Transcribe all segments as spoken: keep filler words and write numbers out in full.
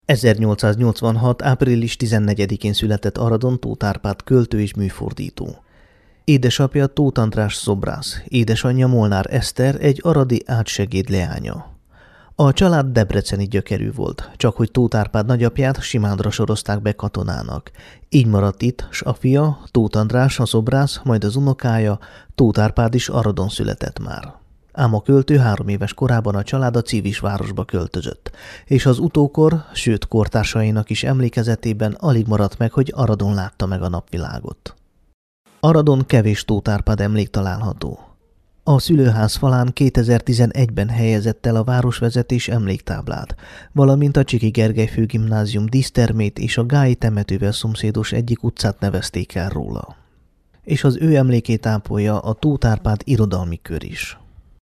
ezernyolcszáznyolcvanhat. április tizennegyedikén született Aradon Tóth Árpád költő és műfordító. Édesapja Tóth András szobrász, édesanyja Molnár Eszter egy aradi átsegéd leánya. A család debreceni gyökerű volt, csak hogy Tóth Árpád nagyapját Simádra sorozták be katonának. Így maradt itt, s a fia, Tóth András a szobrász, majd az unokája, Tóth Árpád is Aradon született már. Ám a költő három éves korában a család a Civisvárosba költözött, és az utókor, sőt kortársainak is emlékezetében alig maradt meg, hogy Aradon látta meg a napvilágot. Aradon kevés Tóth Árpád emlék található. A szülőház falán kétezer-tizenegyben helyezett el a városvezetés emléktáblát, valamint a Csiki Gergely Főgimnázium dísztermét és a Gályi temetővel szomszédos egyik utcát nevezték el róla. És az ő emlékét ápolja a Tóth Árpád irodalmi kör is.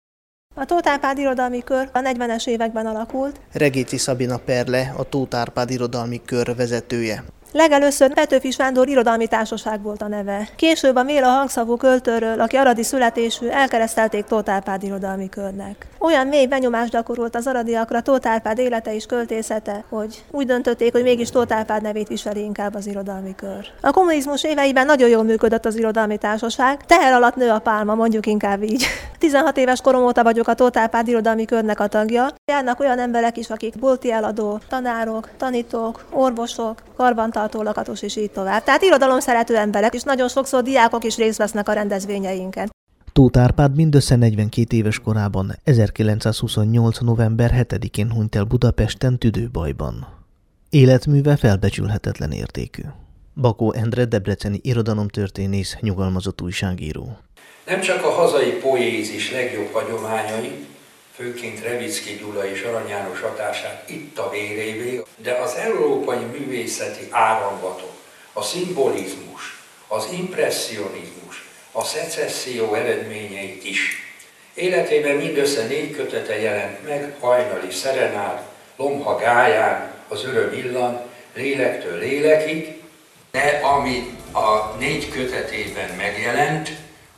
A Tóth Árpád irodalmi kör a negyvenes években alakult. Regéci Szabina Perle, a Tóth Árpád irodalmi kör vezetője. Legelőször Petőfi Sándor irodalmi társaság volt a neve. Később a Méla hangszavú költőről, aki aradi születésű, elkeresztelték Tóth Árpád irodalmi körnek. Olyan mély benyomást gyakorolt az aradiakra Tóth Árpád élete és költészete, hogy úgy döntötték, hogy mégis Tóth Árpád nevét viseli inkább az irodalmi kör. A kommunizmus éveiben nagyon jól működött az irodalmi társaság, teher alatt nő a pálma, mondjuk inkább így. tizenhat éves korom óta vagyok a Tóth Árpád irodalmi körnek a tagja. Járnak olyan emberek is, akik bolti eladó, tanárok, tanítók, orvosok, karbantartó lakatos és így tovább. Tehát irodalom szerető emberek, és nagyon sokszor diákok is részt vesznek a rendezvényeinken. Tóth Árpád mindössze negyvenkét éves korában, ezerkilencszázhuszonnyolc. november hetedikén hunyt el Budapesten tüdőbajban. Életműve felbecsülhetetlen értékű. Bakó Endre debreceni irodalomtörténész, nyugalmazott újságíró. Nem csak a hazai poézis legjobb hagyományai, főként Revicki Gyula és Arany János hatását itt a vérévé, de az európai művészeti áramlatok, a szimbolizmus, az impresszionizmus, a szecesszió eredményeit is. Életében mindössze négy kötete jelent meg: Hajnali szerenád, Lomha gályán, Az öröm illan, Lélektől lélekig, de ami a négy kötetében megjelent,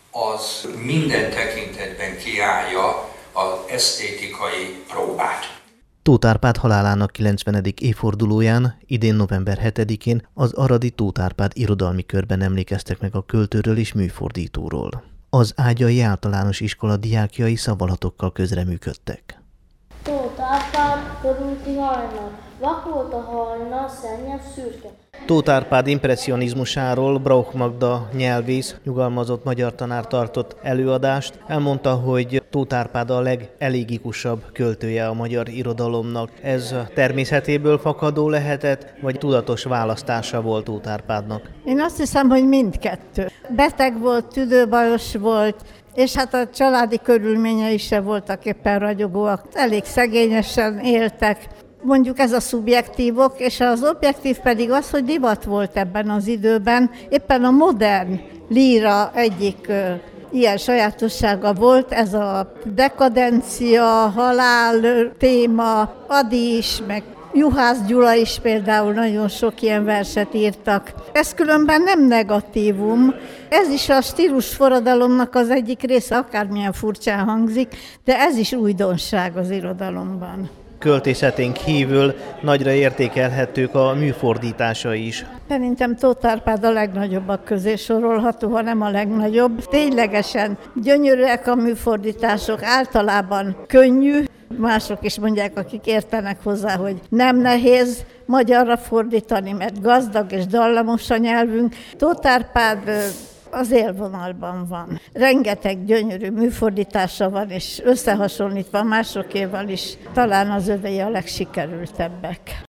az minden tekintetben kiállja az esztétikai próbát. Tóth Árpád halálának kilencvenedik évfordulóján, idén november hetedikén az aradi Tóth Árpád irodalmi körben emlékeztek meg a költőről és műfordítóról. Az Ágyai Általános Iskola diákjai szavalatokkal közreműködtek. Tóth Árpád körúti hajnal, vak volt a hajnal, szennyebb szürke. Tóth Árpád impresszionizmusáról Brauch Magda nyelvész, nyugalmazott magyar tanár tartott előadást. Elmondta, hogy Tóth Árpád a legelégikusabb költője a magyar irodalomnak. Ez természetéből fakadó lehetett, vagy tudatos választása volt Tóth Árpádnak? Én azt hiszem, hogy mindkettő. Beteg volt, tüdőbajos volt, és hát a családi körülményei se voltak éppen ragyogóak. Elég szegényesen éltek. Mondjuk ez a szubjektívok, és az objektív pedig az, hogy divat volt ebben az időben. Éppen a modern líra egyik ö, ilyen sajátossága volt, ez a dekadencia, halál téma, Ady is, meg Juhász Gyula is például nagyon sok ilyen verset írtak. Ez különben nem negatívum, ez is a stílusforradalomnak az egyik része, akármilyen furcsán hangzik, de ez is újdonság az irodalomban. Költészeténk kívül nagyra értékelhetők a műfordításai is. Szerintem Tóth Árpád a legnagyobbak közé sorolható, ha nem a legnagyobb. Ténylegesen gyönyörűek a műfordítások, általában könnyű. Mások is mondják, akik értenek hozzá, hogy nem nehéz magyarra fordítani, mert gazdag és dallamos a nyelvünk. Tóth Árpád az élvonalban van. Rengeteg gyönyörű műfordítása van, és összehasonlítva másokéval is talán az övé a legsikerültebbek.